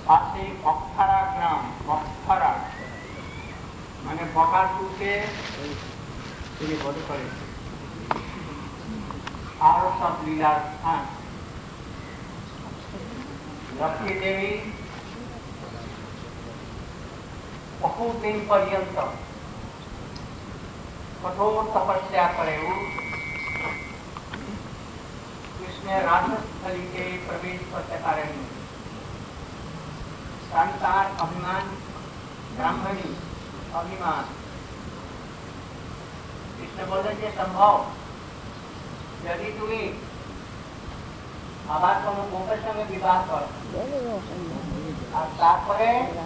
পাশে বকখারা গ্রাম, বকখারা মানে বকারপুরকে তিনি বধ করেন। আরো সব লীলার স্থান। लक्ष्मी देवी बहुत दिन पर्यंत कठोर तपस्या करे कृष्ण राजस्थली के प्रवेश करते कारण संसार अभिमान ब्राह्मणी अभिमान कृष्ण बोले যে संभव यदि तुम्हें আবার কোন গোপের সঙ্গে বিবাহ কর আর তারপরে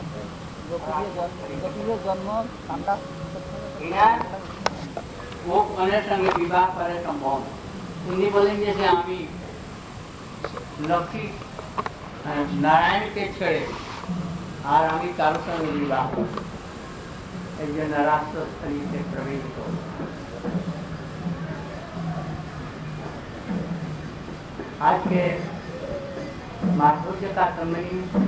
গোপ গণের সঙ্গে বিবাহ করে সম্ভব। তিনি বলেন যে আমি লক্ষ্মী নারায়ণকে ছেড়ে আর আমি কারোর সঙ্গে বিবাহ করব, এই জন্য রাষ্ট্রস্থলীতে প্রবেশ করব। आज के माधुर्य का समय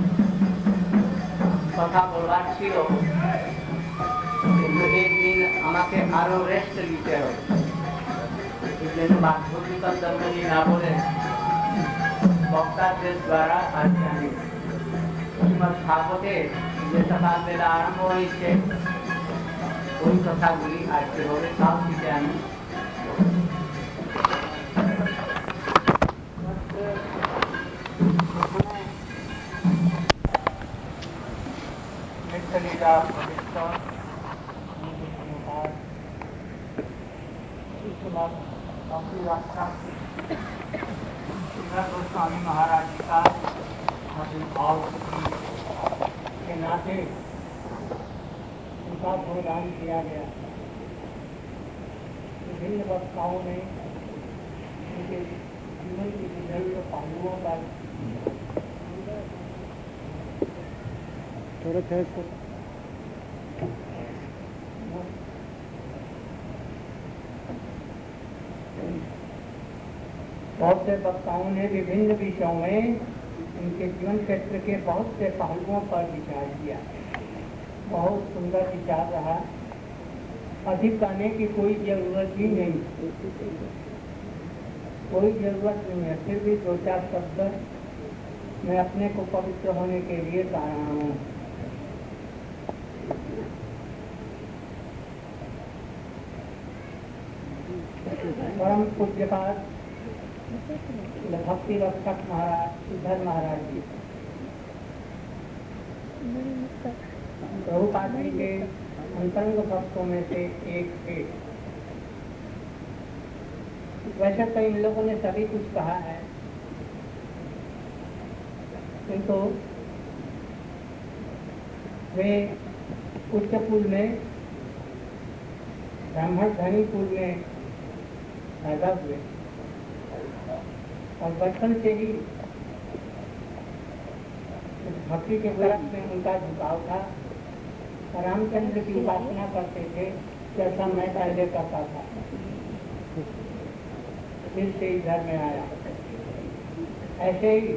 कथा बोलवार छिलो কিন্তু একদিন আমাকে আরো রেস্ট নিতে হবে, এই জন্য মাধুর্য का समय না বলে বক্তাদের দ্বারা আজকে আমি শ্রীমদ্ ভাগবতে যে সকালবেলা আরম্ভ হয়েছে ওই কথাগুলি আজকে হবে। কাল থেকে আমি गोस्वामी महाराज जी का भाव के नाते उनका बलिदान किया गया। विभिन्न वक्ताओं ने उनके जीवन की विभिन्न पहलुओं पर बहुत से वक्ताओं ने विभिन्न विषयों में उनके जीवन क्षेत्र के बहुत से पहलुओं पर विचार किया। बहुत सुंदर विचार रहा, अधिक कहने की कोई जरूरत ही नहीं, कोई जरूरत नहीं है। फिर भी दो चार शब्द मैं अपने को पवित्र होने के लिए कह रहा हूँ। परम पूज्यपाद भक्ति रक्षक महाराज सिद्धर महाराज जी प्रभुपाद जी के अंतरंग भक्तों में से एक थे। वैसे तो इन लोगों ने सभी कुछ कहा है, किंतु वे उच्च कुल में ब्राह्मण धनी कुल में पैदा हुए और बचपन से ही भक्ति के तरफ में उनका झुकाव था। रामचंद्र की उपासना करते थे जैसा मैं पहले करता था, फिर से इधर में आया। ऐसे ही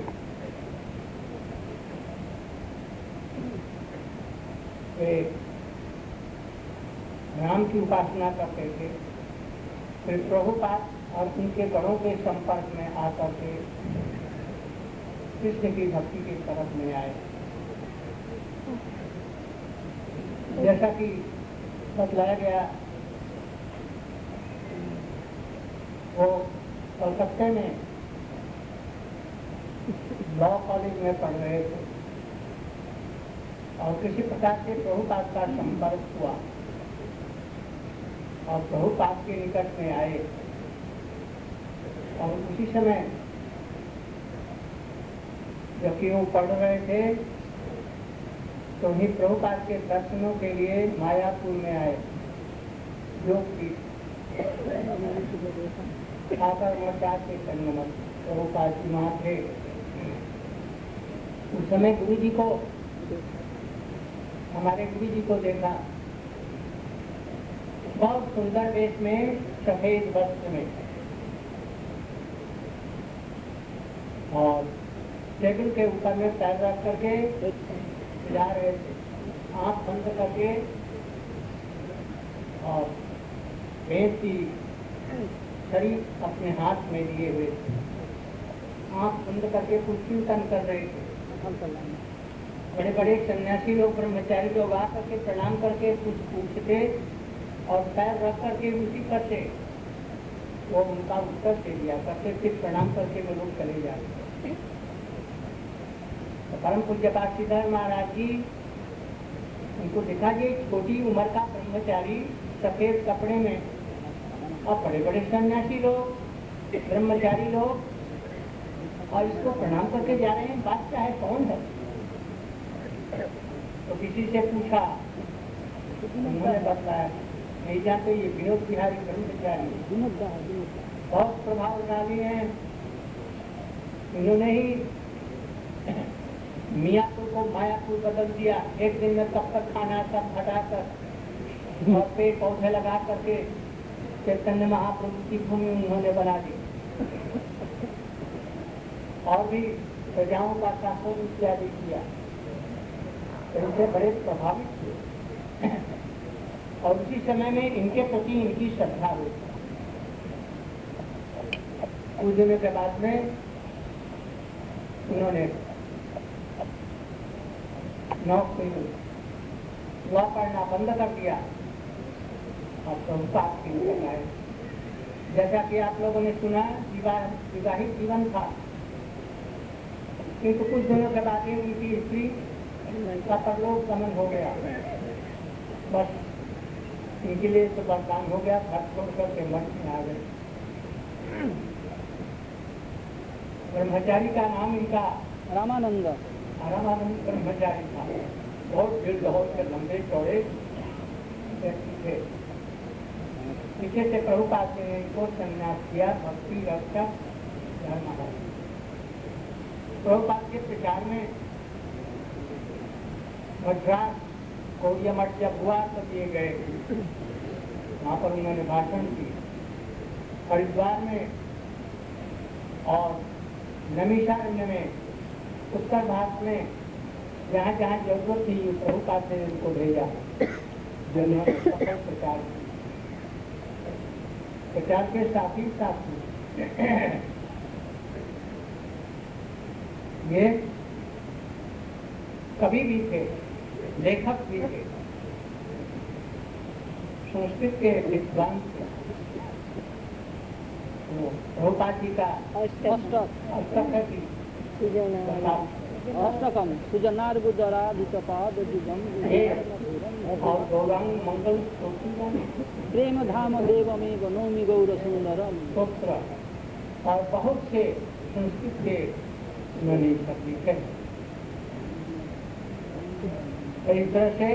वे राम की उपासना करते थे, फिर प्रभुपाद और उनके गणों के संपर्क में आकर के कृष्ण की भक्ति की तरफ में आए। जैसा कि बतलाया गया, वो कलकत्ते में लॉ कॉलेज में पढ़ रहे थे और किसी प्रकार से प्रभुपाद का संपर्क हुआ और प्रभुपाद के निकट में आए और उसी समय जबकि वो पढ़ रहे थे तो ही प्रभुपाद के दर्शनों के लिए मायापुर में आए, जो कि आकर मचार के संगमत प्रभुपाद जी वहाँ थे। उस समय गुरु जी को, हमारे गुरु जी को देखा, बहुत सुंदर वेश में, सफेद वस्त्र में, और टेबल के ऊपर में पैर रख करके जा रहे थे, आंख बंद करके और भेद की छड़ी अपने हाथ में लिए हुए थे, आंख बंद करके कुछ चिंतन कर रहे थे। बड़े बड़े सन्यासी लोग, ब्रह्मचारी लोग आ करके प्रणाम करके कुछ पूछते और पैर रख करके उसी करते, वो उनका उत्तर दे दिया करते, फिर प्रणाम करके वो लोग चले जाते। तो परम पूज्य पाठ श्रीधर महाराज जी, उनको देखा कि छोटी उम्र का ब्रह्मचारी सफेद कपड़े में और बड़े बड़े सन्यासी लोग, ब्रह्मचारी लोग, और इसको प्रणाम करके जा रहे हैं, बात क्या है, कौन है? तो किसी से पूछा, उन्होंने बताया नहीं जानते, ये विनोद बिहारी ब्रह्मचारी बहुत प्रभावशाली हैं। इन्होंने ही मियापुर को मायापुर बदल दिया। एक दिन में तब तक खाना सब हटाकर और पेड़ पौधे लगा करके चैतन्य महाप्रभु की भूमि उन्होंने बना दी और भी प्रजाओं का शासन इत्यादि किया। इनसे बड़े प्रभावित थे और उसी समय में इनके प्रति इनकी श्रद्धा हुई। कुछ दिनों के बाद में उन्होंने लॉ पढ़ना बंद कर दिया और प्रभुपाद की निकल आए। जैसा कि आप लोगों ने सुना, विवाहित जीवन था, किंतु कुछ दिनों के बाद ही उनकी स्त्री का परलोक गमन हो गया। बस इनके लिए तो वरदान हो गया, घर छोड़ करके मन में आ गए। ब्रह्मचारी का नाम इनका रामानंद ब्रह्मचारी था। बहुत दीर्घ के लंबे चौड़े व्यक्ति थे। पीछे से प्रभुपाद ने इनको संन्यास किया, भक्ति रक्षा धर्म है। प्रभुपाद के प्रचार में मद्रास कोरिया मठ जब हुआ तो दिए गए, वहाँ पर उन्होंने भाषण की। हरिद्वार में और नैमिषारण्य में, उत्तर भारत में जहाँ जहाँ जरूरत थी, प्रभुपाद ने उनको भेजा, जिन्होंने सफल प्रचार के साथ ही साथ ये कवि भी थे, लेखक भी थे, संस्कृत के विद्वान थे। प्रभुपाद जी का अष्टक है कि अष्टकम सुजनार्बुदराधिकपाद और गौरांग मंगल प्रेम धाम देवमेव नौमि गौर सुंदरम स्तोत्र और बहुत से संस्कृत के उन्होंने सब लिखे। इस तरह से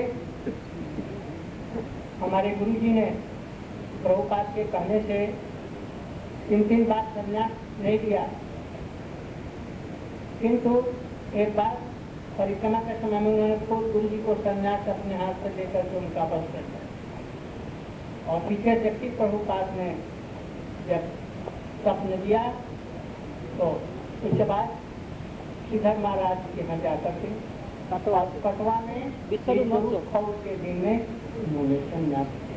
हमारे गुरु जी ने प्रभुपाद के कहने से 3 बार संन्यास नहीं दिया, किंतु एक बार परिक्रमा के समय में उन्होंने खुद गुरु जी को संन्यास अपने हाथ से देकर के उनका बस कर दिया। और पीछे से प्रभुपाद ने जब स्वप्न दिया तो उसके बाद श्रीधर महाराज के यहाँ जाकर के कटवा में के दिन में उन्होंने संन्यास किया।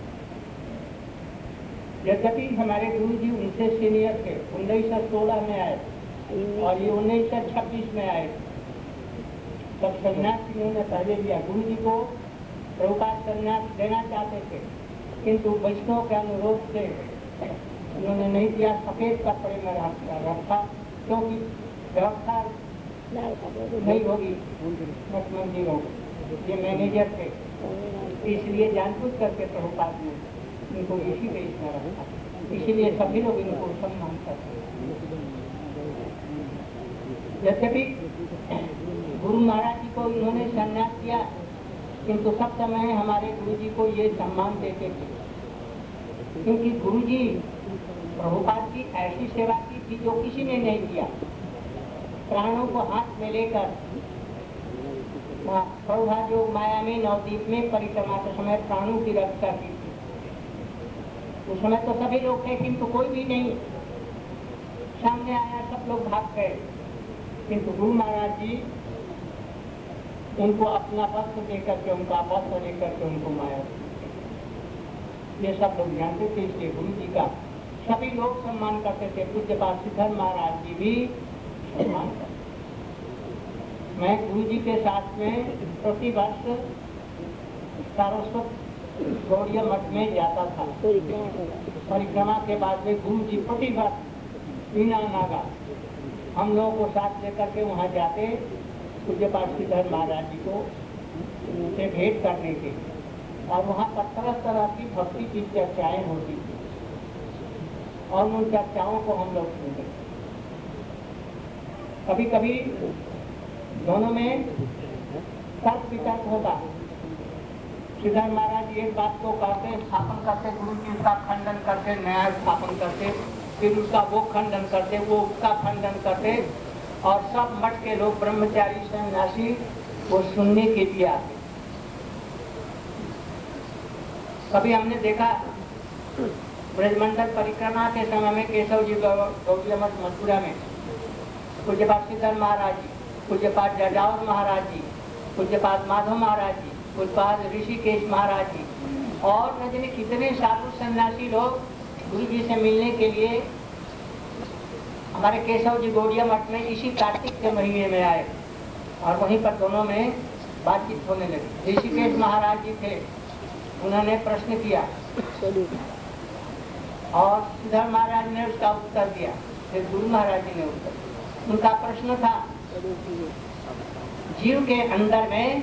यद्यपि हमारे गुरु जी उनसे सीनियर थे, 1916 में आए और ये 1926 में आए। तब संन्यास इन्होंने पहले लिया। गुरु जी को प्रभुपाद संन्यास देना चाहते थे, किंतु वैष्णव के अनुरोध से उन्होंने नहीं दिया। सफेद कपड़े में रखा, क्योंकि व्यवस्था नहीं होगी, मंदिर होगी। ये मैनेजर थे, इसलिए जानबूझ करके प्रभुपाद ने इनको इसी देश में रखा। इसीलिए सभी लोग इनको सम्मान करते हैं। यद्यपि गुरु महाराज जी को इन्होंने संन्यास किया, किंतु सब समय हमारे गुरु जी को ये सम्मान देते थे, क्योंकि गुरु जी प्रभुपाद की ऐसी सेवा की थी जो किसी ने नहीं किया। प्राणों को हाथ में लेकर प्रभुपाद जो माया में नवद्वीप में परिक्रमा के समय प्राणों की रक्षा की थी। उस समय तो सभी लोग थे, किंतु कोई भी नहीं सामने आया, सब लोग भाग गए। किंतु गुरु महाराज जी उनको अपना वस्त्र देकर के, उनका वस्त्र देकर के उनको माया, ये सब लोग जानते थे। इसलिए गुरु जी का सभी लोग सम्मान करते थे। पूज्यपाद सिद्धर महाराज जी भी सम्मान करते। मैं गुरु जी के साथ में प्रति वर्ष सारस्वत गौड़िया मठ में जाता था। परिक्रमा के बाद में गुरु जी प्रति वर्ष बिना नागा हम लोगों को साथ लेकर के वहाँ जाते, पूज्यपाद सिद्धर महाराज जी को से भेंट करने के, और वहाँ पर तरह तरह की भक्ति की चर्चाएं होती थी और उन चर्चाओं को हम लोग सुनते। कभी कभी दोनों में तर्क वितर्क होता। सिद्धार्थ महाराज जी एक बात को कहते, स्थापन करते, गुरु जी उसका खंडन करते, नया स्थापन करते, फिर उसका वो खंडन करते, वो उसका खंडन करते, और सब मठ के लोग ब्रह्मचारी सन्यासी वो सुनने के लिए आते। कभी हमने देखा ब्रजमंडल परिक्रमा के समय में केशव जी गौड़िया मठ मथुरा में पूज्यपाद सिद्धर महाराज जी, पूज्यपाद जाजावर महाराज जी, पूज्यपाद माधव महाराज जी, पूज्यपाद ऋषिकेश महाराज जी और न जाने कितने साधु सन्यासी लोग गुरु जी से मिलने के लिए हमारे केशव जी गौड़िया मठ में इसी कार्तिक के महीने में आए और वहीं पर दोनों में बातचीत होने लगी। ऋषिकेश महाराज जी थे, उन्होंने प्रश्न किया और सिद्धार्थ महाराज ने उसका उत्तर दिया, फिर गुरु महाराज जी ने उत्तर दिया। उनका प्रश्न था, जीव के अंदर में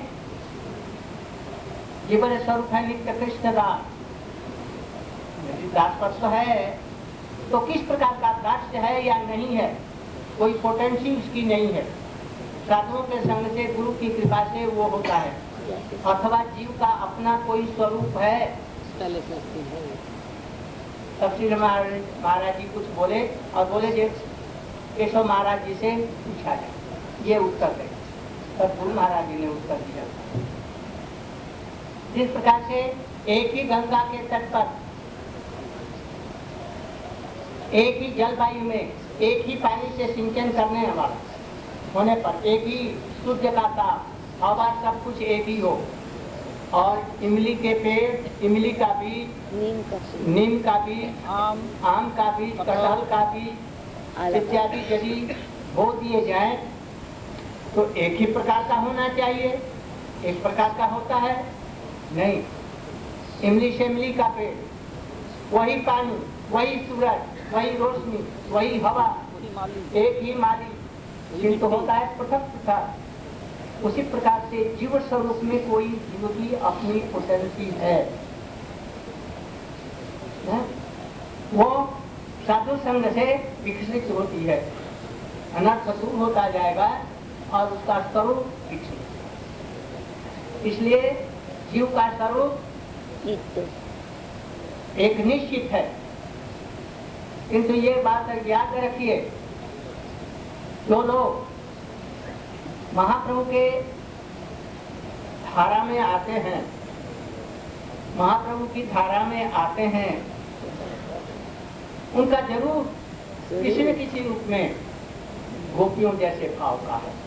जीवन स्वरूप है नित्य कृष्ण दास, यदि दासत्व है तो किस प्रकार का दास्य है या नहीं है, कोई पोटेंशियल उसकी नहीं है। साधुओं के संग से, गुरु की कृपा से वो होता है, अथवा जीव का अपना कोई स्वरूप है। तफसील महाराज जी कुछ बोले और बोले जे केशव महाराज जी से पूछा जाए, ये उत्तर दे। तब गुरु महाराज जी ने उत्तर दिया, जिस प्रकार से एक ही गंगा के तट पर, एक ही जलवायु में, एक ही पानी से सिंचन करने वाला होने पर, एक ही सूर्य का ताप, हवा, सब कुछ एक ही हो, और इमली के पेड़, इमली का बीज, नीम का बीज, आम का बीज, कटहल का बीज इत्यादि यदि बो दिए जाए तो एक ही प्रकार का होना चाहिए। एक प्रकार का होता है नहीं। इमली से इमली का पेड़, वही पानी, वही सूरज, वही रोशनी, वही हवा, एक ही माली, किंतु होता है पृथक पृथक। उसी प्रकार से जीव स्वरूप में कोई जीव की अपनी पोटेंसी है, वो साधु संग से विकसित होती है, अनर्थ दूर होता जाएगा और उसका स्वरूप विकसित। इसलिए जीव का स्वरूप एक निश्चित है, किंतु ये बात याद रखिए, जो लोग महाप्रभु के धारा में आते हैं, महाप्रभु की धारा में आते हैं, उनका जरूर किसी न किसी रूप में गोपियों जैसे भाव का है,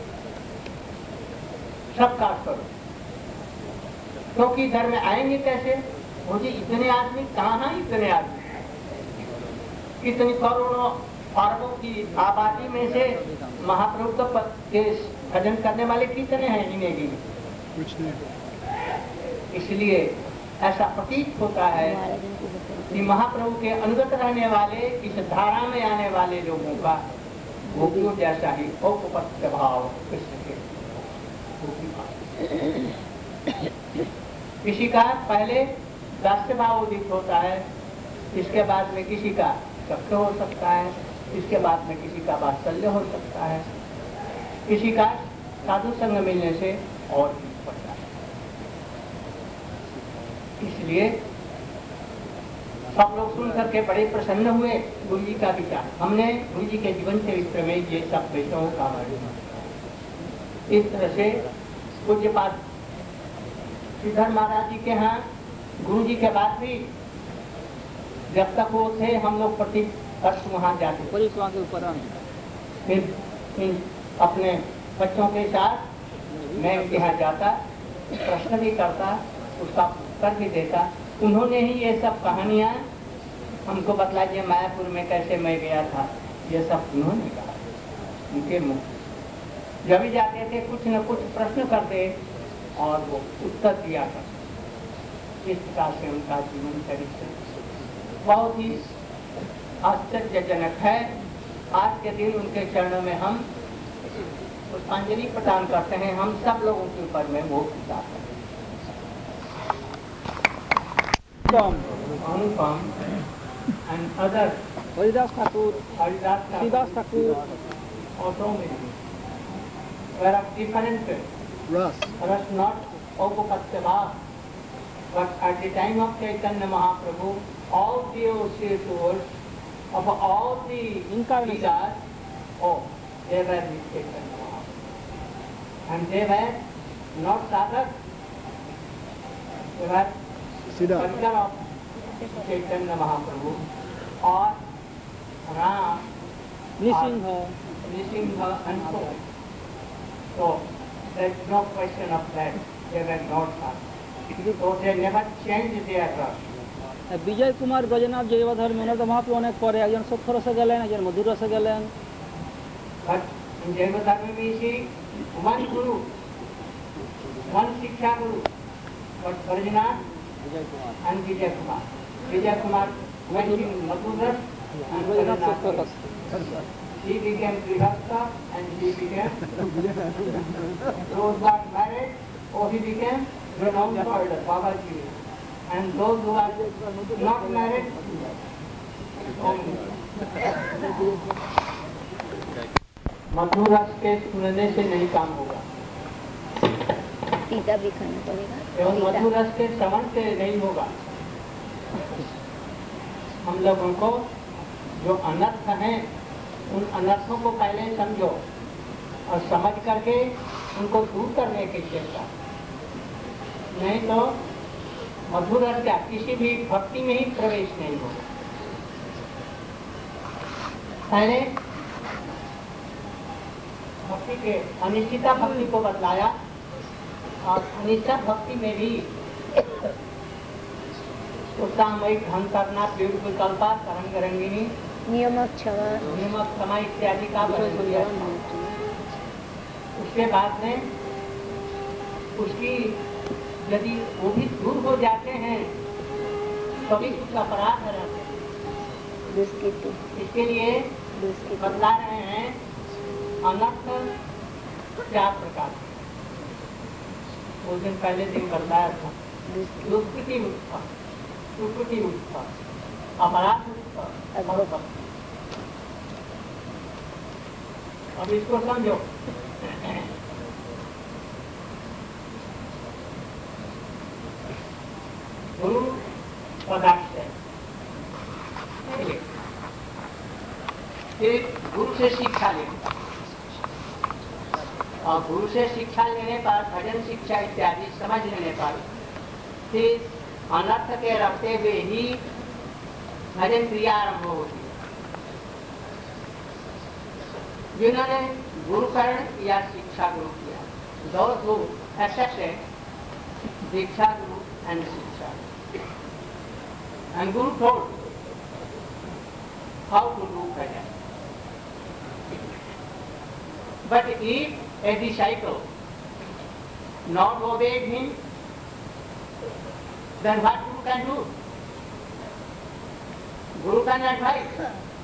सबका स्वरूप। क्योंकि इधर में आएंगे कैसे? मुझे इतने आदमी कहाँ हैं? इतने आदमी, कितनी करोड़ों अरबों की आबादी में से महाप्रभु के भजन करने वाले कितने हैं? इन्हें कुछ नहीं। इसलिए ऐसा प्रतीत होता है कि महाप्रभु के अनुगत रहने वाले, इस धारा में आने वाले लोगों का गोपियों जैसा ही औपपत्य भाव कृष्ण के किसी का पहले दास्य भाव उदित होता है, इसके बाद में किसी का सख्य हो सकता है, इसके बाद में किसी का वात्सल्य हो सकता है, किसी का साधु संग मिलने से और भी बढ़ता है। इसलिए सब लोग सुन करके बड़े प्रसन्न हुए गुरु जी का विचार। हमने गुरु जी के जीवन चरित्र में ये सब विषयों का वर्णन, इस तरह से पूज्यपाद सिद्धर महाराज जी के यहाँ गुरु जी के बाद भी जब तक वो थे हम लोग प्रति वर्ष वहाँ जाते, फिर अपने बच्चों के साथ मैं उनके यहाँ जाता, प्रश्न भी करता, उसका उत्तर भी देता। उन्होंने ही ये सब कहानियाँ हमको बतलाई, कि मायापुर में कैसे मैं गया था, ये सब उन्होंने कहा उनके मुख। जब भी जाते थे कुछ न कुछ प्रश्न करते और वो उत्तर दिया करते। इस प्रकार से उनका जीवन चरित्र बहुत ही आश्चर्यजनक है। आज के दिन उनके चरणों में हम पुष्पांजलि प्रदान करते हैं। हम सब लोगों के ऊपर में वो उतारते हैं। अनुपम and others, Haridas Thakur, Shridas Thakur, also many, were of different rus, not Aupapatyabha, but at the time of Chaitanya Mahaprabhu, all the associates of all the Vedas, they were with Chaitanya Mahaprabhu. And they were not sadhak, they were Siddha of Chaitanya Mahaprabhu or Ram, Nrsimha and so on. So there is no question of that. They were not sadhak. So they never changed their rus. বিজয় কুমার গজনাথ জৈবধর মেনদ মহাপ্রভু অনেক পরে একজন সত্য রসে গেলেন, একজন মধুর রসে গেলেন। But in Jaiva Dharma we see one Guru, one Shiksha Guru, but Bajranath and Vijay Kumar. Vijay Kumar went in Madhuras and Bajranath. He became Grihastha and he became those who are married, he became renowned elder, Babaji. And those who are not married, मधुरस के सुनने से नहीं काम होगा, पीता भी खाना पड़ेगा, एवं मधुरस के श्रवण से नहीं होगा। हम लोगों को जो अनर्थ हैं उन अनर्थों को पहले समझो और समझ करके उनको दूर करने की चेष्टा, नहीं तो मधुरस का किसी भी भक्ति में ही प्रवेश नहीं होगा। पहले भक्ति के अनिश्चिता भक्ति को बतलाया और अनिश्चित भक्ति में भी उत्साहमयी ढंग करना, ब्यूटीफुल कल्पा, तरंग रंगिनी, नियमक क्षमा इत्यादि का वर्णन किया। उसके बाद में उसकी यदि वो भी दूर हो जाते हैं तभी कुछ अपराध रहते हैं। इसके लिए बतला रहे हैं अनर्थ 4 प्रकार। उस दिन पहले दिन बताया था, दुष्कृति उत्पन्न, सुकृति उत्पन्न, अपराध उत्पन्न। अब इसको समझो। गुरु पदार्थ फिर गुरु से शिक्षा लेना और गुरु से शिक्षा लेने पर भजन शिक्षा इत्यादि समझ लेने पर फिर अनर्थ के रखते हुए ही भजन क्रिया आरंभ होती है। जिन्होंने गुरुकरण या शिक्षा गुरु किया, those who accepted Diksha Guru and शिक्षा, and Guru told how to do bhajan. But if a disciple not obeyed him, then what Guru can do? Guru can advise.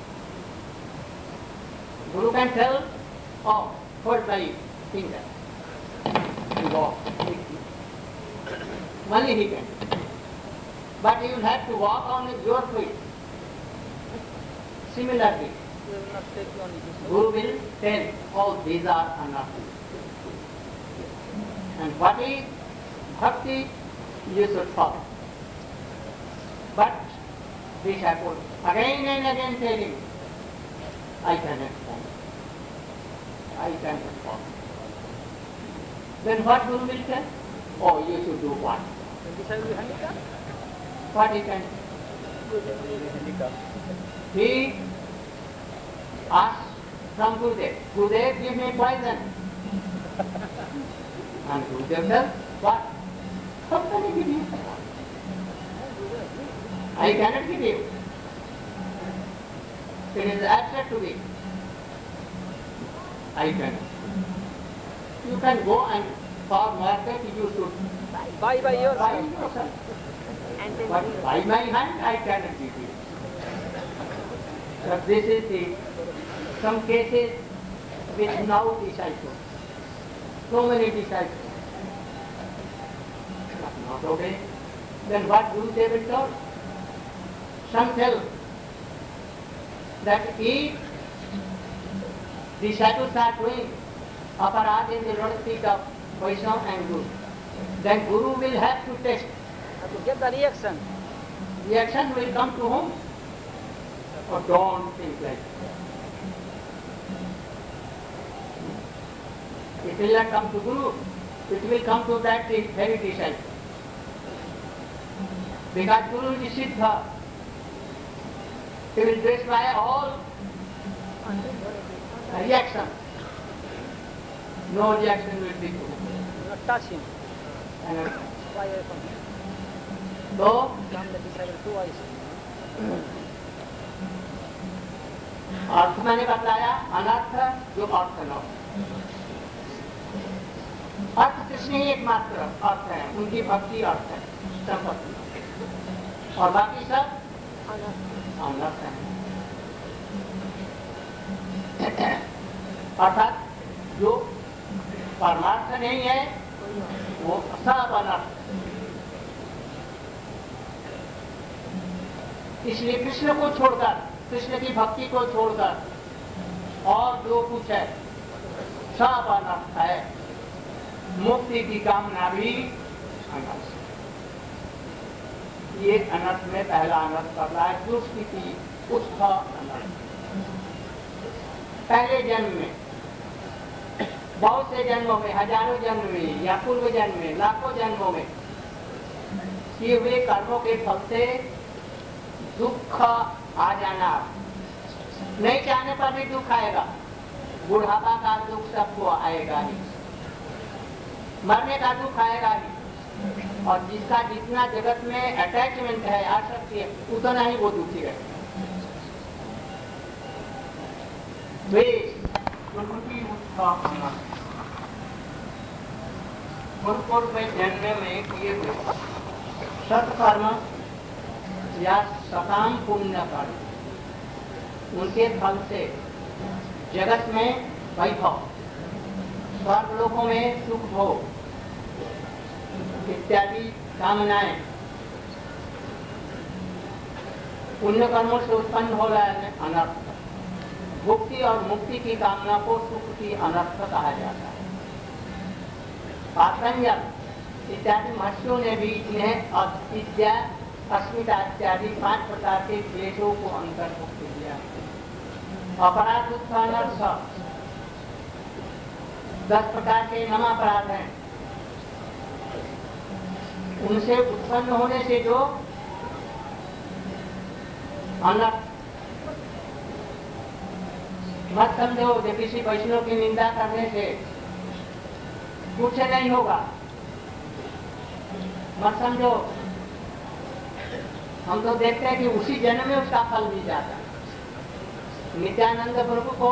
Guru can tell, hold my finger and walk. Only he can. But you will have to walk on your feet. Similarly, Guru will tell, these are unlawful. And what is bhakti, you should follow. But disciple again and again telling, I cannot follow. I cannot follow. Then what Guru will tell? You should do what? What he can do? He asks from Gurudev. Gurudev give me poison. And Gurudev says, what? How can I give you? I cannot give you. It is absurd to be. I cannot. You can go and for market you should Buy buy yourself. yourself. But by my hand I cannot give you. But this is the some cases with no disciples. So many disciples. But not obey. Then what Gurudev will tell? Some tell that if disciples are doing aparad in the Lord's feet of Vaishnava and Guru, then Guru will have to test. To get the reaction. Reaction will come to whom? Or don't think like that. It will not come to Guru, it will come to that very disciple. Because Guru is Siddha. He will destroy all reaction. No reaction will be Guru. Not touch him. And Why away from him? so, Come the disciple twice. अर्थ मैंने बताया अनर्थ जो अर्थ न हो। अर्थ कृष्ण ही एकमात्र अर्थ है, उनकी भक्ति अर्थ है, संपत्ति और बाकी सब अनर्थ है। अर्थात जो परमार्थ नहीं है वो सब अनर्थ। इसलिए कृष्ण को छोड़कर, कृष्ण की भक्ति को छोड़कर और जो कुछ है सब अनर्थ है। मुक्ति की कामना भी अनर्थ। ये अनर्थ में पहला अनर्थ कर रहा है, दुष्कृति उसका अनर्थ। पहले जन्म में, बहुत से जन्मों में, हजारों जन्म में या पूर्व जन्म में, लाखों जन्मों में किए हुए कर्मों के फल से दुख आ जाना, नहीं चाहने पर भी दुख आएगा। बुढ़ापा का दुख सबको आएगा ही, मरने का दुख आएगा ही, और जिसका जितना जगत में अटैचमेंट है, आसक्ति है, उतना ही वो दुखी है। पूर्व में जन्म में किए हुए सत्कर्म या सकाम पुण्य कर्म, उनके फल से जगत में वैभव, स्वर्ग लोकों में सुख भोग इत्यादि कामनाएं पुण्य कर्मों से उत्पन्न हो रहा है अनर्थ। भुक्ति और मुक्ति की कामना को सुख की अनर्थ कहा जाता है। पातंजल इत्यादि महर्षियों ने भी इन्हें अविद्या, अस्मिता इत्यादि 5 प्रकार के क्लेशों को अंतर्भुक्त किया। अपराध उत्थान 10 प्रकार के नम अपराध हैं, उनसे उत्पन्न होने से जो अनर्थ, मत समझो कि किसी वैष्णव की निंदा करने से कुछ नहीं होगा, मत समझो। हम तो देखते हैं कि उसी जन्म में उसका फल मिल जाता है। नित्यानंद प्रभु को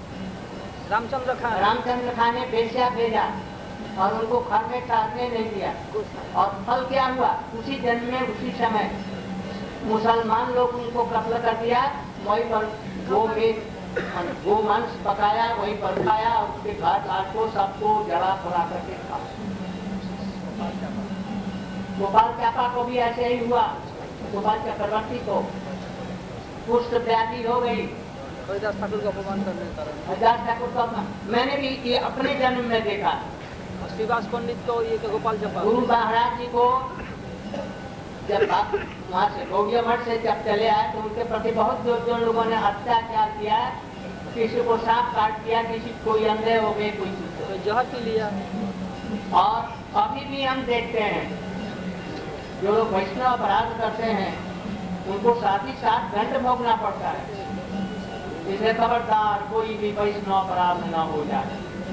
रामचंद्र खान ने बेश्या भेजा और उनको घर में ठहरने नहीं दिया, और फल क्या हुआ? उसी जन्म में उसी समय मुसलमान लोग उनको कत्ल कर दिया, वहीं पर गो मांस पकाया, वहीं पर खाया, और उसके घाट घाट को सबको जड़ा फुला करके खा। गोपाल चापा को भी ऐसे ही हुआ, गोपाल चक्रवर्ती को कुष्ठ व्याधि हो गई। हरिदास ठाकुर का अपमान करने के कारण, हरिदास ठाकुर का मैंने भी ये अपने जन्म में देखा। श्रीवास पंडित को ये गोपाल चापा, गुरु महाराज जी को जब वहाँ से गौड़िया मठ से जब चले आए तो उनके प्रति बहुत जो लोगों ने अत्याचार किया, किसी को सांप काट दिया, किसी कोई अंधे हो गए, कोई जहर पी लिया। और अभी भी हम देखते हैं जो लोग वैष्णव अपराध करते हैं उनको साथ ही साथ दंड भोगना पड़ता है। इसलिए खबरदार कोई भी वैष्णव अपराध न हो जाए।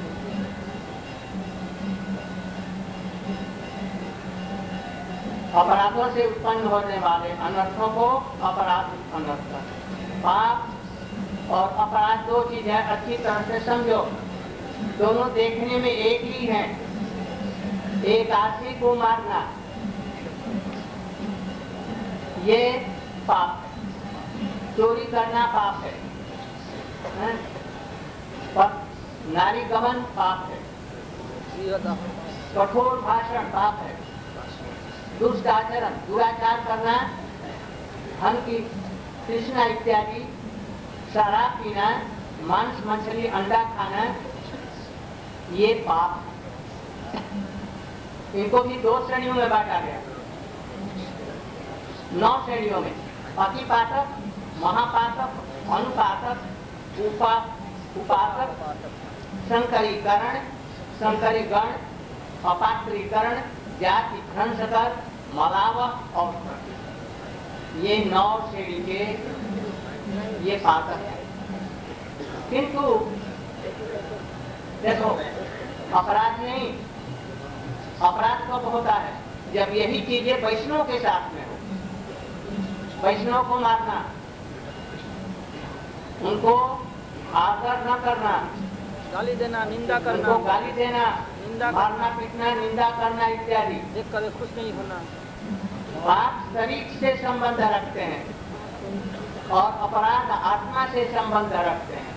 अपराधों से उत्पन्न होने वाले अनर्थों को अपराध अनर्थ, पाप और अपराध दो चीज है, अच्छी तरह से समझो। दोनों देखने में एक ही है। एक आदमी को मारना ये पाप है, चोरी करना पाप है, नारी गमन पाप है, कठोर भाषण पाप है, दुष्ट आचरण दुराचार करना, धन की तृष्णा इत्यादि, शराब पीना, मांस मछली अंडा खाना, ये पाप है। इनको भी दो श्रेणियों में बांटा गया, 9 श्रेणियों में, अतिपातक, महापातक, अनुपातक, उपातक, संकरीकरण, संकरीगण, अपात्रीकरण, जाति भ्रंशकर, मलाव और ये 9 श्रेणी के ये पातक है। किंतु देखो अपराध नहीं, अपराध कब होता है? जब यही चीजें वैष्णव के साथ में हो। वैष्णव को मारना, उनको आदर न करना, गाली देना, निंदा करना, उनको गाली देना, निंदा मारना पीटना, निंदा करना इत्यादि, देख कर खुश नहीं होना, पाप शरीर से संबंध रखते हैं और अपराध आत्मा से संबंध रखते हैं।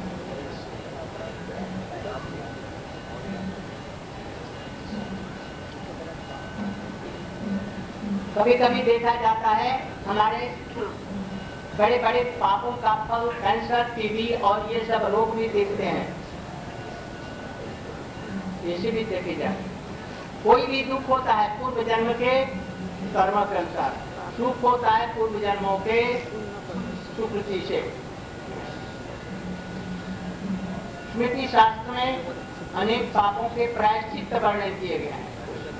कभी कभी देखा जाता है हमारे बड़े बड़े पापों का फल कैंसर, टीबी और ये सब रोग भी देखते हैं। ऐसे भी देखे जाए, कोई भी दुख होता है पूर्व जन्म के कर्म के अनुसार, सुख होता है पूर्व जन्मों के सुकृति से। स्मृति शास्त्र में अनेक पापों के प्रायश्चित्त वर्णन किए गए हैं।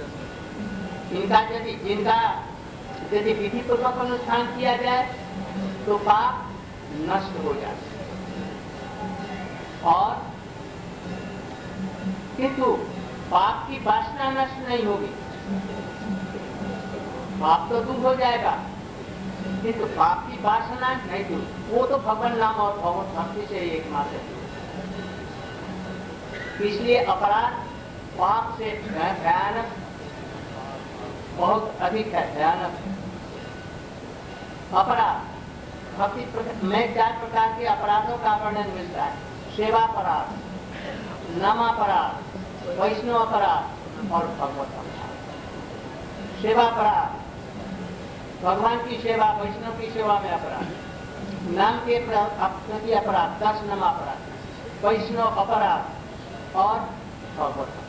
जिनका यदि विधि पूर्वक अनुष्ठान किया जाए तो पाप नष्ट हो जाते और किंतु पाप की वासना नष्ट नहीं होगी। पाप तो दूर हो जाएगा किंतु पाप की वासना नहीं दूर, वो तो भगवान नाम और भगवत भक्ति से एकमात्र है। इसलिए अपराध पाप से भयानक बहुत अधिक है, भयानक अपराध। भक्ति में 4 प्रकार के अपराधों का वर्णन मिलता है, सेवापराध, नामापराध, वैष्णव अपराध और भगवत अपराध। सेवापराध भगवान की सेवा, वैष्णव की सेवा में अपराध, नाम के प्रति अपराध 10 नामापराध, वैष्णव अपराध और भगवत अपराध।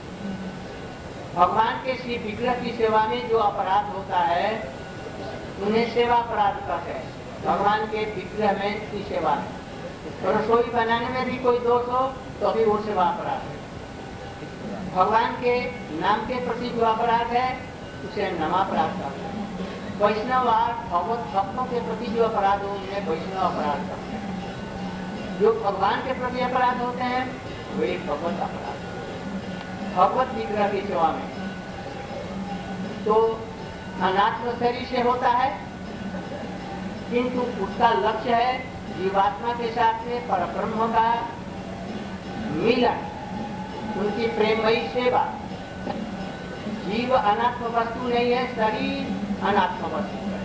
भगवान के श्री विग्रह की सेवा में जो अपराध होता है उन्हें सेवा अपराध कहते हैं। भगवान के विग्रह में की सेवा में, तो रसोई बनाने में भी कोई दोष हो तो भी वो सेवा अपराध है। भगवान के नाम के प्रति जो अपराध है उसे नमापराध कहते हैं। वैष्णव और भगवत भक्तों के प्रति जो अपराध हो उन्हें वैष्णव अपराध कहते हैं। जो भगवान के प्रति अपराध होते हैं वे भगवत अपराध। भगवत विग्रह की सेवा में तो अनात्म शरीर से होता है किंतु उसका लक्ष्य है जीवात्मा के साथ में परब्रह्म का मिलन, उनकी प्रेममयी सेवा। जीव अनात्म वस्तु नहीं है, शरीर अनात्म वस्तु है।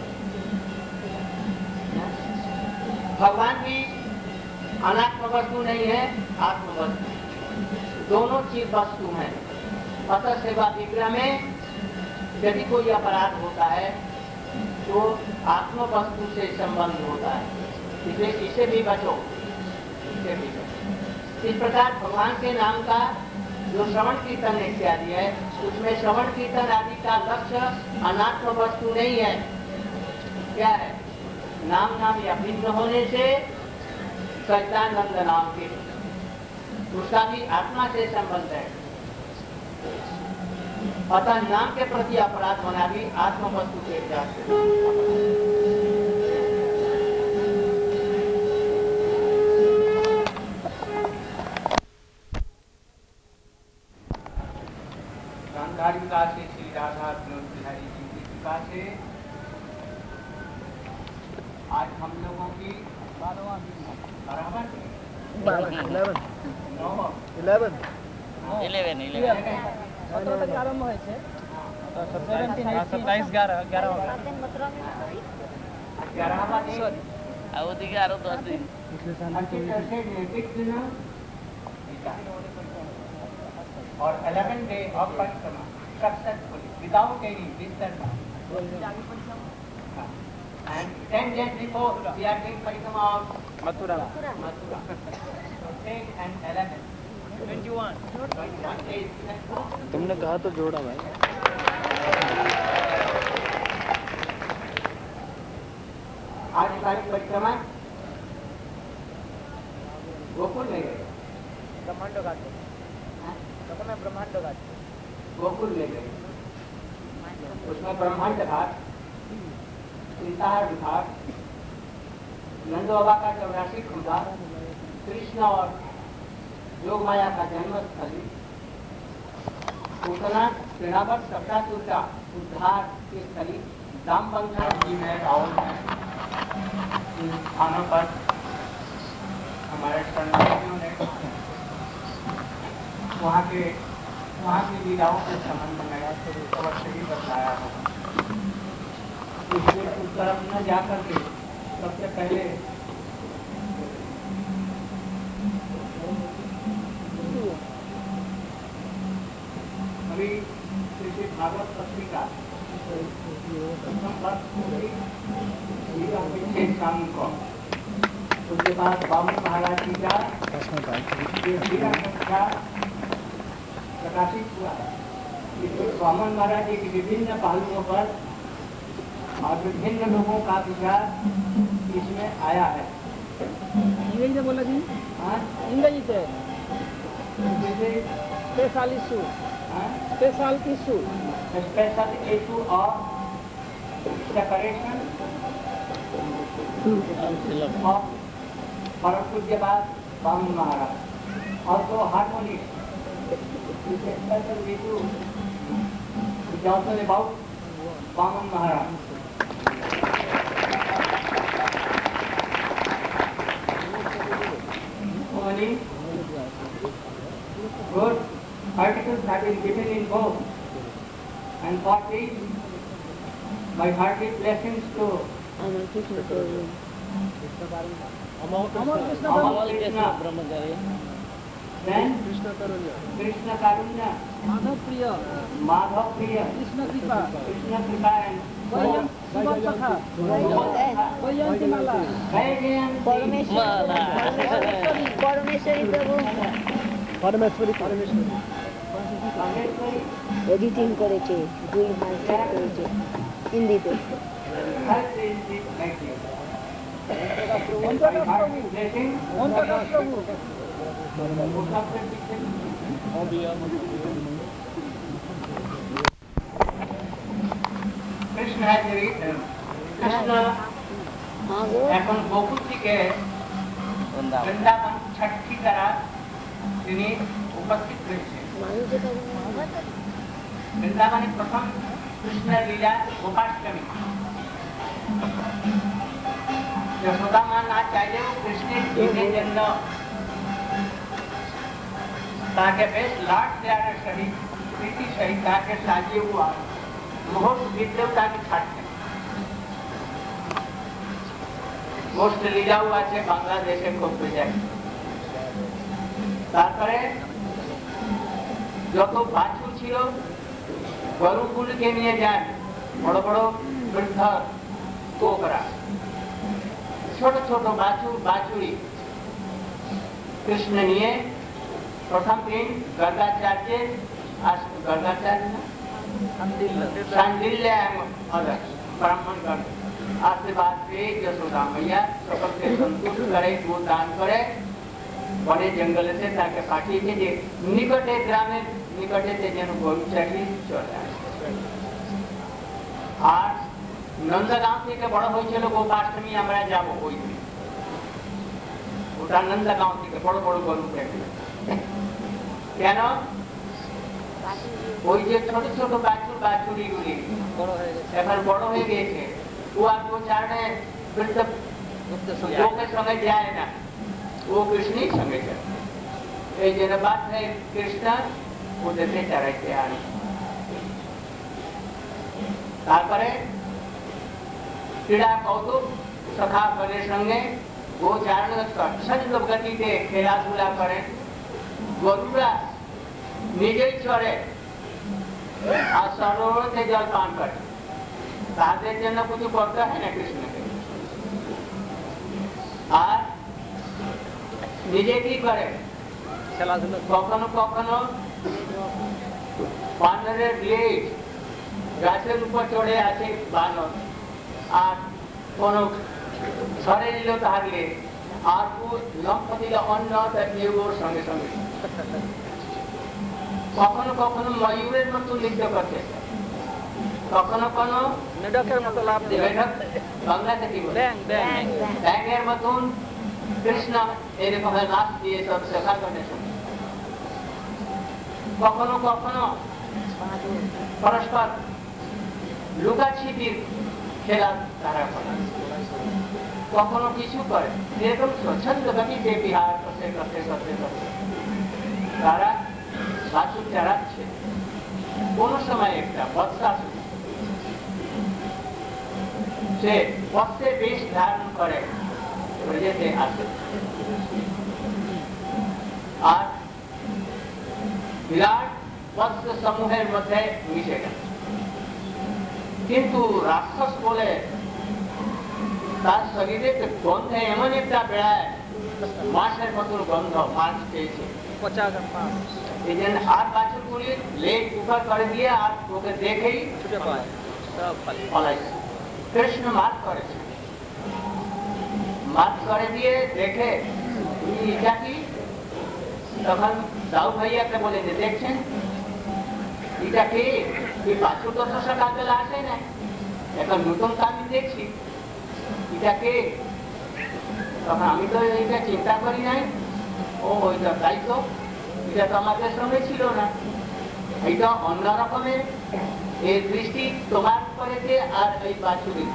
भगवान भी अनात्म वस्तु नहीं है, आत्म वस्तु, दोनों चीज वस्तु हैं। अतः सेवा विग्रह में यदि कोई अपराध होता है तो आत्म वस्तु से संबंध होता है, इसलिए इसे भी बचो, इसे भी बचो। इस प्रकार भगवान के नाम का जो श्रवण कीर्तन इत्यादि है उसमें श्रवण कीर्तन आदि का लक्ष्य अनात्म वस्तु नहीं है। क्या है? नाम नाम या भिन्न होने से सच्चिदानंद नाम के उसका भी आत्मा से संबंध है। अतः नाम के प्रति अपराध होना भी आत्म वस्तु के द्वारिका से श्री राधा विनोद बिहारी जी की कृपा से आज हम लोगों की 11 आरंभ है 27 और 11 day of Parikama successfully without any disturbance. And 10 days before we are doing Parikama of Mathura. So 10 and 11. 21 days. तुमने कहा तो जोड़ा भाई। आज हमारी परिक्रमा गोकुल ले गए, ब्रह्मांड घाट ब्रह्मांड घाट गोकुल ले गए। उसमें ब्रह्मांड घाट, सीताहार घाट, नंद बाबा का 84 खुदा, कृष्ण और योग माया का जन्मस्थली, पूतना श्रीनावर सप्तासुर का उद्धार की स्थली, दामबंधन जी में गाँव में इन स्थानों पर हमारे शरणार्थियों ने वहाँ की लीलाओं के संबंध में अवश्य ही बतलाया होगा। इसलिए उस तरफ न जाकर के सबसे पहले अभी श्री भागवत पत्रिका शाम को उसके बाद बामन महाराज जी का संख्या प्रकाशित हुआ है। बामन महाराज जी के विभिन्न पहलुओं पर और विभिन्न लोगों का विचार इसमें आया है। इंग्रजी से बोला जी? हाँ, इंग्रजी से जैसे स्पेशल इशू, स्पेशल इशू और सेपरेशन और पूज्य बाद बामन महाराज और तो harmony special issue about Baman Maharaj. Only good articles have been given in both, and for this my hearty blessings to Amar Krishna Brahmachari, then Krishna Karunya, Madhav Priya, Krishna Kripa and Vaijayanti Mala, Parameshwari editing করেছে, 2 মাস করেছে হিন্দিতে। Krishna has written, Krishna এখন গোকুল থেকে বৃন্দাবন ছটকি দ্বারা তিনি উপস্থিত হয়েছে। বৃন্দাবনের প্রথম কৃষ্ণের লীলা গোপাষ্টমী। যশোদা মা না চাইলেও কৃষ্ণের দিনের জন্য তাকে বেশ লাড দেওয়ার সহিত প্রীতি সহিত তাকে সাজিয়ে हुआ মুহূর্ত বিদ্যেও তাকে ছাড়তেন। মোস্ট লীলাও আছে বাংলাদেশে খুব বেজায়। তারপরে যত বাছুর ছিল গরুগুলিকে নিয়ে যান বড় বড় বৃদ্ধ কোকরা, ছোট ছোট বাছুরি কৃষ্ণ নিয়ে প্রথম দিন गर्गाचार्य ब्राह्मण कर आशीर्वाद से यशोदा मैया সকলকে संतुष्ट करे, दूध दान करे, बड़े जंगल से ताके पाठी के निकटे ग्रामे निकटे से जन गरु चाकरी चले আর নন্দগাঁও থেকে বড় হয়েছিল গোপাষ্টমী আমরা যাব ওই দিন। ওটা নন্দগাঁও থেকে বড় বড় গরু দেখে। কেন? ওই যে ছোট ছোট বাছুর বাছুরিগুলি এখন বড় হয়ে গিয়েছে, ও আর গোচারণে লোকের সঙ্গে যায় না, ও কৃষ্ণের সঙ্গে যায়। এই জন্য বাদ হয় কৃষ্ণ ওদেরকে চারাইতে আনে। তারপরে ক্রীড়া কৌতুক সখাগণের সঙ্গে গোচারণ স্বচ্ছন্দ গতিতে খেলাধুলা করেন। গরুরা নিজেই চড়ে আর সরোবরে জল পান করে, তাদের জন্য কিছু করতে হয় না কৃষ্ণকে। আর নিজে কি করে, কখনো কখনো বানরের লেজ গাছের উপর চড়ে আছে বানর, আর কোন সরে নিল তাহলে আর লক্ষ্য দিল অন্য ওর সঙ্গে সঙ্গে। কখনো কখনো ময়ূরের মতো নৃত্য করতে, কখনো কোনো মেঢকের মতো লাভ দেবে, বাংলাতে কি বলে ব্যাঙের মতন কৃষ্ণ এরকম লাভ দিয়ে সব শেখা করে। কখনো কখনো পরস্পর লুকাছিপির খেলা তারা করে, কখনো কিছু করে, এরকম স্বচ্ছন্দ গতিতে বিহার করতে করতে করতে করতে তারা বাছুর চালাচ্ছে। কোন সময় একটা বৎসাসুর সে বৎসের বেশ ধারণ করে যেতে আসে, আর বিরাট বৎস সমূহের মধ্যে মিশে গেল। কিন্তু রাক্ষস বলে তার শরীরে গন্ধে এমন একটা বেড়ায়, মাছের মতন গন্ধ, মাছ পেয়েছে। এই জন্য আর বাছুরগুলি লেজ উপর করে দিয়ে আর ওকে দেখেই পলাইছে। কৃষ্ণ মার করেছে, মার করে দিয়ে দেখে এটা কি, তখন দাউ ভাইয়াকে বলে যে দেখছেন এটা কে, বাছুর তো সকাল বেলা আসে না, এখন নতুন আমি দেখছি এটা কে। তখন আমি তো এটা চিন্তা করি নাই, ও ওইটা তাই তো, এটা তো আমাদের সঙ্গে ছিল না, এটা অন্য রকমের। এর দৃষ্টি তোমার করেছে আর এই বাছুরের।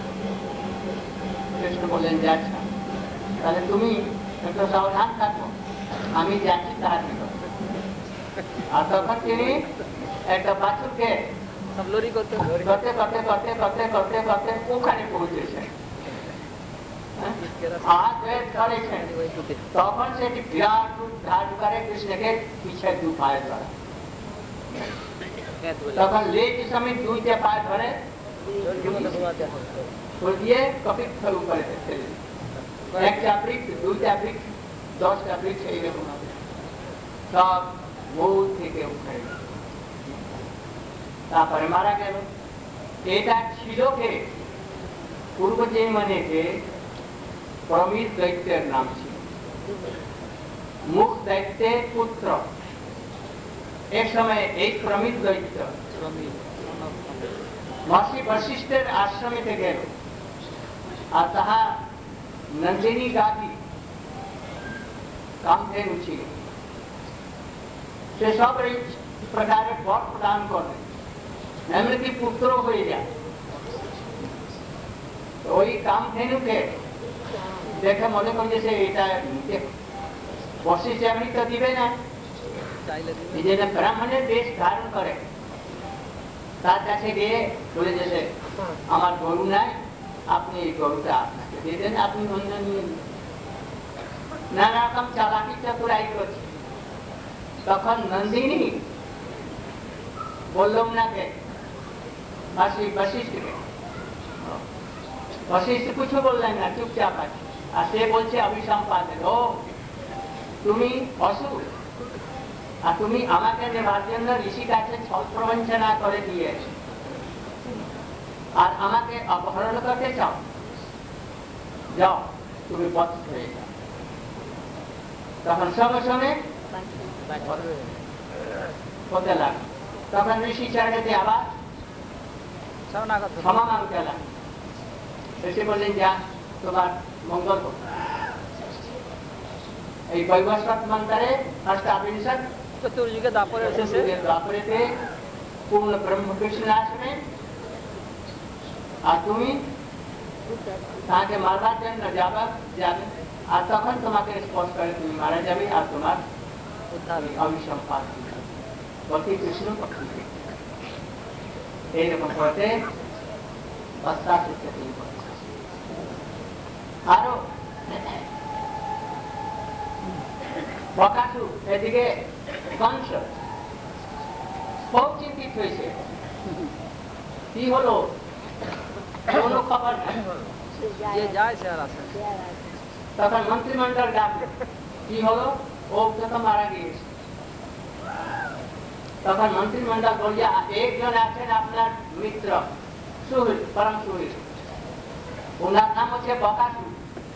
কৃষ্ণ বললেন যে আচ্ছা তাহলে তুমি একটু সাবধান থাকো, আমি যাচ্ছি তাহার নিকট। আর তখন তিনি একটা বাছুরকে করতে করতে করতে করতে করতে করতে ওখানে পৌঁছেছেন, তখন সেটি বিরাট রূপ ধারণ করে কৃষ্ণকে পিছিয়ে দু পায়ে ধরা। তখন লেজ সময় দুইটা পায়ে ধরে দিয়ে কপিক উপরে একটা বৃক্ষ, দুইটা বৃক্ষ, 10টা বৃক্ষ এইরকম হবে, সব মৌল থেকে উঠে তারপরে মারা গেল। এটা ছিল কে, পূর্ব যে মানে কে প্রমিত দৈত্যের নাম ছিল, মুখ দৈত্যের পুত্র। এক সময় এই প্রমিত দৈত্য মহর্ষি বশিষ্ঠের আশ্রমেতে গেল, আর তাহা নন্দিনী গাদি কামধেনু ছিল। সে সব এই প্রকারে বর প্রদান করে, এমনকি পুত্র হয়ে যায়। ওই কামধেনুকে দেখে মনে করছে সে এটা বশিষ্ঠ এমনি তো দিবে না, এই জন্য ব্রাহ্মণের বেশ ধারণ করে, তার কাছে গিয়ে বলে যে আমার গরু নাই, আপনি এই গরুটা আপনাকে দিয়ে দেন, আপনি অন্য নিয়ে নানা রকম চালাকি চতুরাই করছে। তখন নন্দিনী বললাম না কে বশিষ্ঠকে, বশিষ্ঠ কিছু বললেন না, চুপচাপ আছে। আর সে বলছে অভিসম্পাদন, ও তুমি অসুর, আর তুমি আমাকে নেবার জন্য ঋষি কাছে ছল প্রবঞ্চনা করে দিয়েছ, আর আমাকে অপহরণ করতে চাও, যাও তুমি পথ হয়ে যাও। তখন সঙ্গে সঙ্গে হতে লাগ। তখন ঋষি চরণেতে আবার ক্ষমা মানতে লাগ। ঋষি বললেন যা তোমার মঙ্গল হোক। এই বৈবস্বত মন্ত্রে অষ্টাবিংশত চতুর্যুগে দাপরের শেষে দ্বাপরেতে পূর্ণ ব্রহ্ম কৃষ্ণ আসবেন, আর তুমি তাকে মারবার জন্য যাবে, আর তখন তোমাকে স্পর্শ করে তুমি মারা যাবে, আর তোমার অভিসম্পাদ পথে কৃষ্ণ পক্ষে এইরকম পথে আরো বকাসুর, এদিকে কংস খুব চিন্তিত হয়েছে, কি হলো কোন খবর নাই। যে যায় সে আর আসে। তখন মন্ত্রিমন্ডল ডাকলো, কি হলো, ও তো মারা গিয়েছে। তখন মন্ত্রিমন্ডল বলছে একজন আছেন আপনার মিত্র সুহৃদ, পরম সুহৃদ, ওনার নাম হচ্ছে বকাসুর।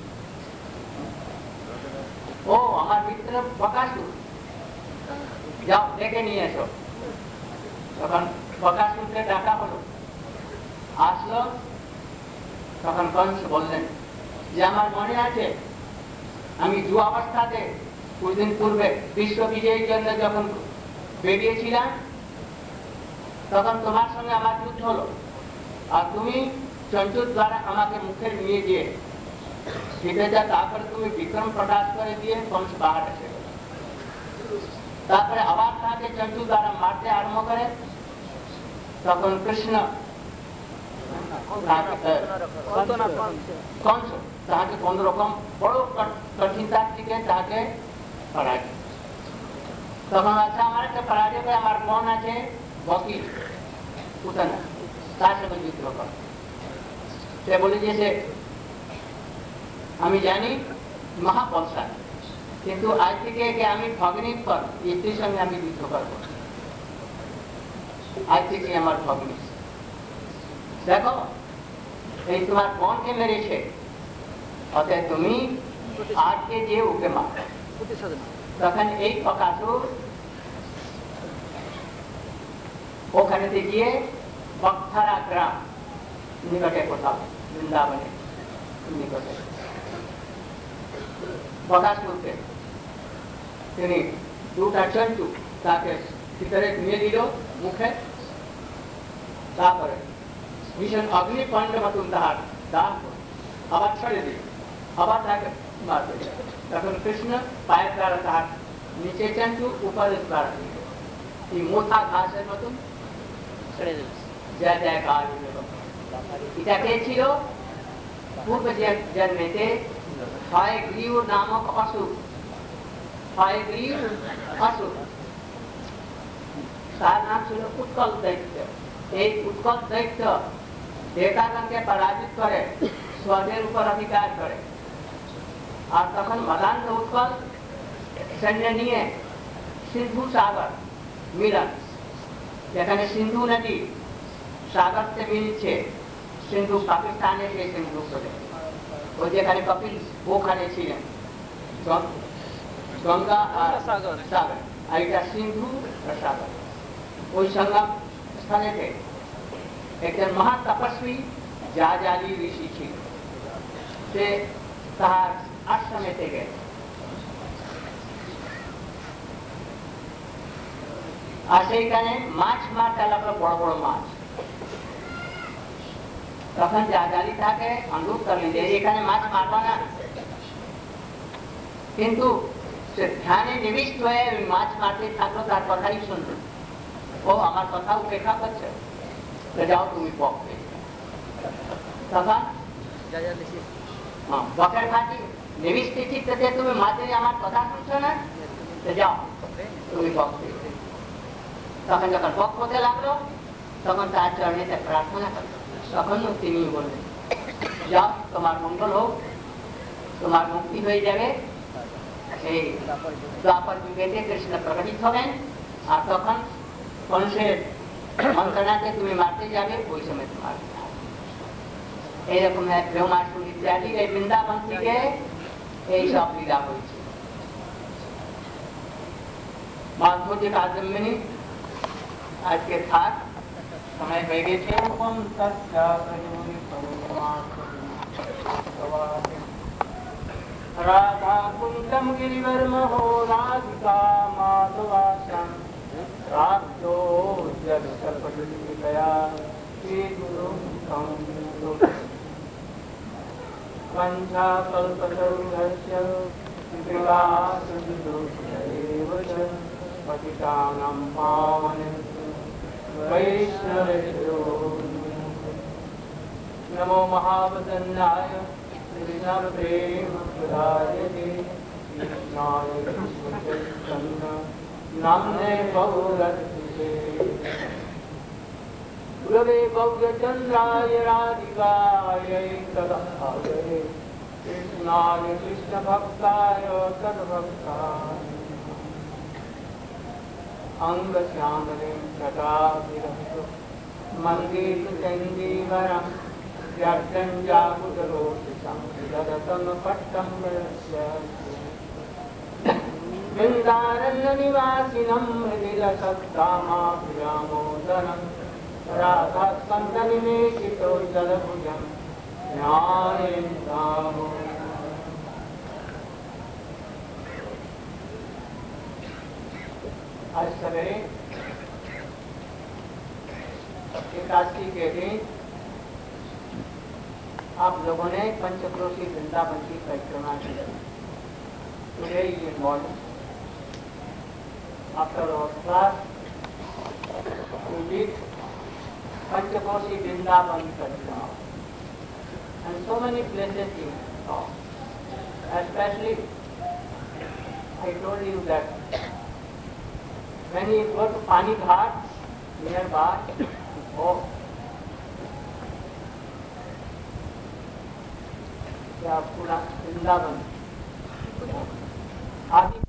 ও আমার মিত্র বকাসুর, যাও ডেকে নিয়ে এসো। তখন বকাসুরকে ডাকা হলো, আসলো। তখন কংস বললেন যে আমার মনে আছে আমি যুব অবস্থাতে কিছুদিন পূর্বে বিশ্ব বিজয়ের জন্য যখন বেরিয়েছিলাম, তখন তোমার সঙ্গে আমার যুদ্ধ হলো, আর তুমি চঞ্চুর দ্বারা আমাকে মুখে নিয়ে গিয়ে জিতে যা, তারপরে তুমি বিক্রম প্রকাশ করে দিয়ে কংস পাহাড় এসে গেল। তারপরে আবার তাকে চঞ্চুর দ্বারা মারতে আরম্ভ করে। তখন কৃষ্ণ কংস তাকে কোন রকম বড় কঠিনতার থেকে তাকে পরাজয়। তখন আচ্ছা আমার একটা পরাজয় করে আমার বোন আছে বকি পুতনা, তার সঙ্গে যুদ্ধ কর। সে বলে যে সে আমি জানি মহাবলশালী, কিন্তু আজ থেকে আমি ভগ্নীর পর এটির সঙ্গে আমি যুদ্ধ করবো, আজ থেকে আমার ভগ্নী। দেখো এই তোমার বোনকে মেরেছে, অতএব তুমি আজকে যে ওকে মার। তখন এই বকাসুর ওখানেতে গিয়ে বক্তারা গ্রাম নিকটে কোথাও বৃন্দাবনে নিকটে বকাসুরকে তিনি দুটা চঞ্চু তাকে ভিতরে নিয়ে দিল মুখে, তারপরে ভীষণ অগ্নিপণ্ড মতন তাহার দান আবার ছেড়ে দিল, আবার তাকে মারতে যায়। তখন কৃষ্ণ পায়ের দ্বারা তাহার নিচে চঞ্চু উপরে দ্বারা দিল, এই মোটা ঘাসের মতন ছেড়ে দিল। জয় জয়কার। এটা কে ছিল? পূর্ব জন্মেতে হয়গ্রীব নামক অসুর, হয়গ্রীব অসুর, তার নাম ছিল উৎকল দৈত্য। এই উৎকল দৈত্য দেবতাগণকে পরাজিত করে স্বর্গের উপর অধিকার করে, আর তখন মদান্ত উৎকল সৈন্য নিয়ে সিন্ধু সাগর মিলন, যেখানে সিন্ধু নদী সাগর से মিলছে, সিন্ধু পাকিস্তানে সেই সিন্ধু করে, ওই যেখানে কপিল ওখানে ছিলেন গঙ্গা আর সাগর, আর এটা সিন্ধু সাগর। ওই সঙ্গম স্থানেতে একজন মহা তপস্বী জাজালি ঋষি ছিল, সে তাহার আশ্রমে থেকে আর সেইখানে মাছ মারতে লাগলো, বড় বড় মাছ। তখন জাজালি তাকে অনুরোধ করলেন যে এখানে মাছ মারবা না, কিন্তু সে ধ্যানে নিবিষ্ট হয়ে মাছ মারতে থাকলো, তার কথাই শুনলো। ও আমার কথা উপেক্ষা করছে, যাও তুমি পক্ষে। তখন বকের ভাতি নিবিষ্ট চিত্তে তুমি মাঝে আমার কথা শুনছো না, যাও তুমি পক্ষে। তখন যখন পক্ষ হতে লাগলো, তখন তার চরণেতে প্রার্থনা করলো। তখন তিনি বললেন, যাও তোমার মঙ্গল হোক, তোমার মুক্তি হয়ে যাবে। এই দ্বাপর যুগেতে কৃষ্ণ প্রকটিত হবেন, আর তখন কংসের মন্ত্রণাকে তুমি মারতে যাবে, ওই সময় তোমার এইরকম এক ব্রহ্মাসুর ইত্যাদি এই বৃন্দাবন থেকে এই সব লীলা হয়েছে। মাধবী কাজমিনী আজকে থাক, সময় হয়ে গেছে। রাধা কুন্দম গিরিবর মহো রাধিকা মাধবা वंशाकल्पतरुभ्यश्च कृपा सिन्धुभ्यैव च पतितानां पावनेभ्यो वैष्णवेभ्यो नमो महावदन्नाय कृष्णप्रेमप्रदायते कृष्णाय कृष्णचैतन्य नाम्ने गौरत्से गुरवे गौरचन्द्राय राधिकायै तदाय कृष्णाय कृष्णभक्ताय तद्भक्ताय अंगश्यामले जटाभिरस्तु मन्दिरचन्दीवरं व्याप्तं जागुतरोषितं ददतं पट्टं वृन्दारण्यनिवासिनं मृदिलसत्कामाभिरामोदरं राधास्कन्दनिमेषितो जलभुजं न्यायेन्द्रामो आज सवेरे एकादशी के दिन आप लोगों ने पंचक्रोशी वृंदावन की परिक्रमा की। Today you morning, after our class, we did Panchakroshi Vrindavan Parikrama, and so many places you saw. Especially, I told you that when you go to Pani Ghat nearby, oh, या पूरा वृंदावन आदि